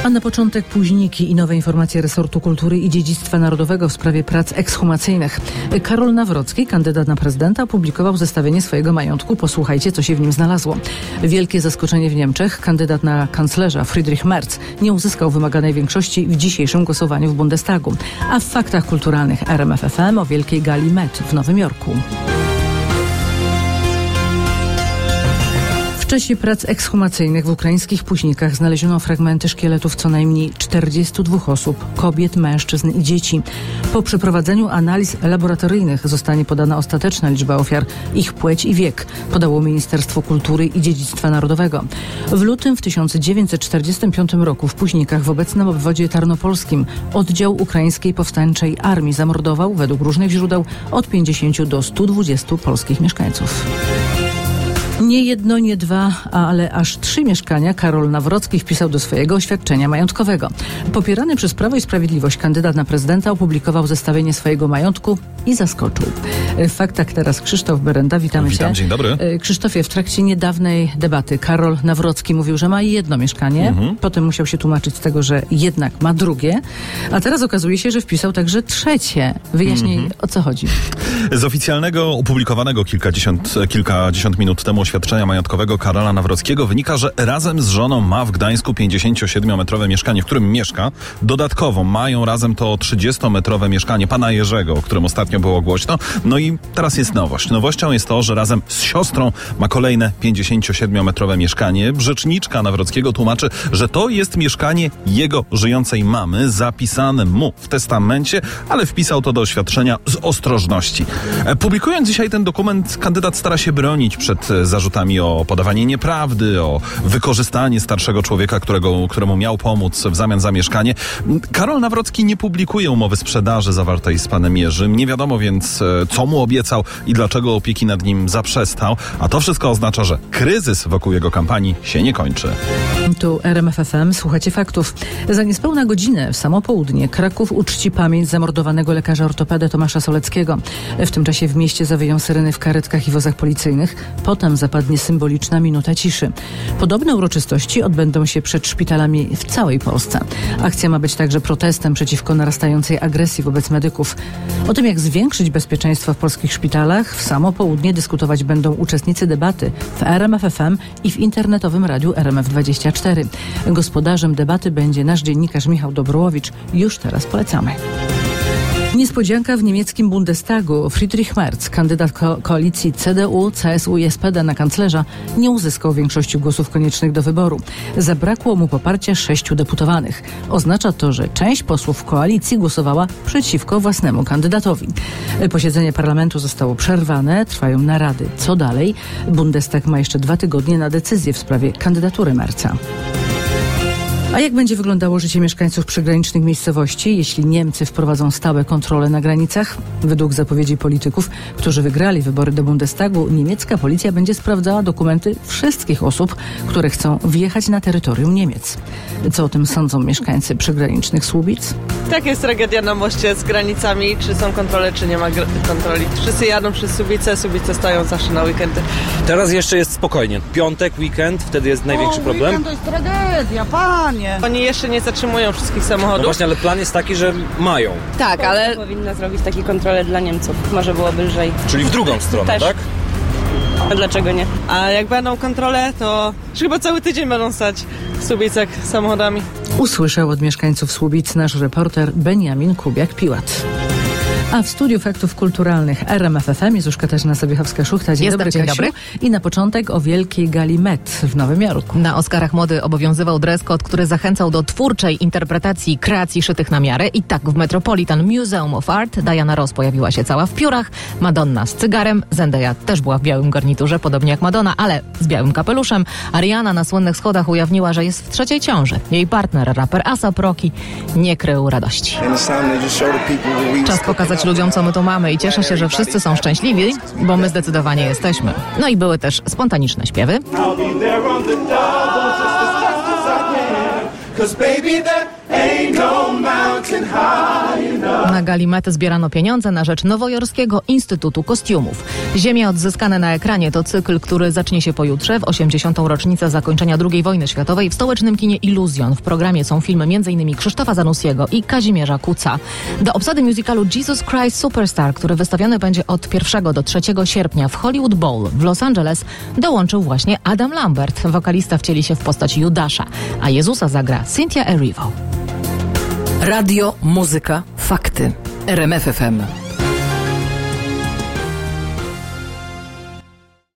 A na początek późniki i nowe informacje resortu kultury i dziedzictwa narodowego w sprawie prac ekshumacyjnych. Karol Nawrocki, kandydat na prezydenta, opublikował zestawienie swojego majątku. Posłuchajcie, co się w nim znalazło. Wielkie zaskoczenie w Niemczech. Kandydat na kanclerza Friedrich Merz nie uzyskał wymaganej większości w dzisiejszym głosowaniu w Bundestagu. A w faktach kulturalnych RMF FM o wielkiej gali Met w Nowym Jorku. W czasie prac ekshumacyjnych w ukraińskich Puśnikach znaleziono fragmenty szkieletów co najmniej 42 osób, kobiet, mężczyzn i dzieci. Po przeprowadzeniu analiz laboratoryjnych zostanie podana ostateczna liczba ofiar, ich płeć i wiek, podało Ministerstwo Kultury i Dziedzictwa Narodowego. W lutym w 1945 roku w Puśnikach w obecnym obwodzie tarnopolskim oddział ukraińskiej powstańczej armii zamordował, według różnych źródeł, od 50 do 120 polskich mieszkańców. Nie jedno, nie dwa, ale aż 3 mieszkania Karol Nawrocki wpisał do swojego oświadczenia majątkowego. Popierany przez Prawo i Sprawiedliwość kandydat na prezydenta opublikował zestawienie swojego majątku i zaskoczył. W faktach teraz Krzysztof Berenda. Witamy Witam, cię. dzień dobry. Krzysztofie, w trakcie niedawnej debaty Karol Nawrocki mówił, że ma jedno mieszkanie. Potem musiał się tłumaczyć z tego, że jednak ma drugie. A teraz okazuje się, że wpisał także trzecie. Wyjaśnij, o co chodzi. Z oficjalnego, opublikowanego kilkadziesiąt minut temu oświadczenia majątkowego Karola Nawrockiego wynika, że razem z żoną ma w Gdańsku 57-metrowe mieszkanie, w którym mieszka. Dodatkowo mają razem to 30-metrowe mieszkanie pana Jerzego, o którym ostatnio było głośno. No i teraz jest nowość. Nowością jest to, że razem z siostrą ma kolejne 57-metrowe mieszkanie. Rzeczniczka Nawrockiego tłumaczy, że to jest mieszkanie jego żyjącej mamy, zapisane mu w testamencie, ale wpisał to do oświadczenia z ostrożności. Publikując dzisiaj ten dokument, kandydat stara się bronić przed zarzutami o podawanie nieprawdy, o wykorzystanie starszego człowieka, któremu miał pomóc w zamian za mieszkanie. Karol Nawrocki nie publikuje umowy sprzedaży zawartej z panem Jerzym. Nie wiadomo więc, co mu obiecał i dlaczego opieki nad nim zaprzestał. A to wszystko oznacza, że kryzys wokół jego kampanii się nie kończy. Tu RMF FM, słuchacie faktów. Za niespełna godzinę w samo południe Kraków uczci pamięć zamordowanego lekarza ortopedy Tomasza Soleckiego. W tym czasie w mieście zawyją syreny w karetkach i wozach policyjnych. Potem zapadnie symboliczna minuta ciszy. Podobne uroczystości odbędą się przed szpitalami w całej Polsce. Akcja ma być także protestem przeciwko narastającej agresji wobec medyków. O tym, jak zwiększyć bezpieczeństwo w polskich szpitalach, w samo południe dyskutować będą uczestnicy debaty w RMF FM i w internetowym radiu RMF24. Gospodarzem debaty będzie nasz dziennikarz Michał Dobrołowicz. Już teraz polecamy. Niespodzianka w niemieckim Bundestagu. Friedrich Merz, kandydat koalicji CDU, CSU i SPD na kanclerza, nie uzyskał większości głosów koniecznych do wyboru. Zabrakło mu poparcia 6 deputowanych. Oznacza to, że część posłów koalicji głosowała przeciwko własnemu kandydatowi. Posiedzenie parlamentu zostało przerwane, trwają narady. Co dalej? Bundestag ma jeszcze 2 tygodnie na decyzję w sprawie kandydatury Merza. A jak będzie wyglądało życie mieszkańców przygranicznych miejscowości, jeśli Niemcy wprowadzą stałe kontrole na granicach? Według zapowiedzi polityków, którzy wygrali wybory do Bundestagu, niemiecka policja będzie sprawdzała dokumenty wszystkich osób, które chcą wjechać na terytorium Niemiec. Co o tym sądzą mieszkańcy przygranicznych Słubic? Tak, jest tragedia na moście z granicami. Czy są kontrole, czy nie ma kontroli. Wszyscy jadą przez Słubice stają zawsze na weekendy. Teraz jeszcze jest spokojnie. Piątek, weekend, wtedy jest największy problem. Weekend to jest tragedia, panie! Oni jeszcze nie zatrzymują wszystkich samochodów. No właśnie, ale plan jest taki, że mają. Tak, ale powinna zrobić takie kontrole dla Niemców. Może byłoby lżej. Czyli w drugą stronę, Też. tak? A dlaczego nie? A jak będą kontrole, to chyba cały tydzień będą stać w Słubicach samochodami. Usłyszał od mieszkańców Słubic nasz reporter Beniamin Kubiak-Piłat. A w studiu faktów kulturalnych RMF FM jest już Katarzyna Sobiechowska-Szuchta. Dzień dobry, Dzień Kasiu. dobry. I na początek o wielkiej gali Met w Nowym Jorku. Na Oscarach mody obowiązywał dress code, który zachęcał do twórczej interpretacji kreacji szytych na miarę. I tak w Metropolitan Museum of Art Diana Ross pojawiła się cała w piórach, Madonna z cygarem, Zendaya też była w białym garniturze, podobnie jak Madonna, ale z białym kapeluszem. Ariana na słynnych schodach ujawniła, że jest w 3. ciąży. Jej partner, raper A$AP Rocky, nie krył radości. Czas pokazać ludziom, co my tu mamy i cieszę się, że wszyscy są szczęśliwi, bo my zdecydowanie jesteśmy. No i były też spontaniczne śpiewy. na gali Met zbierano pieniądze na rzecz Nowojorskiego Instytutu Kostiumów. Ziemia odzyskane na ekranie to cykl, który zacznie się pojutrze w 80. rocznicę zakończenia II wojny światowej w stołecznym kinie Illusion. W programie są filmy m.in. Krzysztofa Zanussiego i Kazimierza Kuca. Do obsady musicalu Jesus Christ Superstar, który wystawiony będzie od 1 do 3 sierpnia w Hollywood Bowl w Los Angeles, dołączył właśnie Adam Lambert. Wokalista wcieli się w postać Judasza, a Jezusa zagra Cynthia Erivo. Radio, muzyka, fakty. RMF FM.